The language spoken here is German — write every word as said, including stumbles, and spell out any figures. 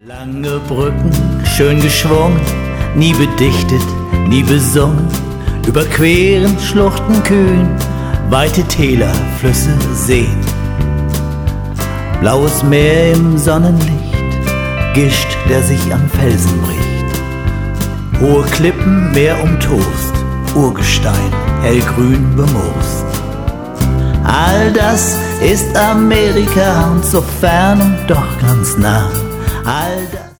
Lange Brücken, schön geschwungen, nie bedichtet, nie besungen, überqueren Schluchten kühn, weite Täler, Flüsse, Seen. Blaues Meer im Sonnenlicht, Gischt, der sich an Felsen bricht. Hohe Klippen, Meer umtost, Urgestein, hellgrün bemoost. All das ist Amerika und so fern und doch ganz nah. All das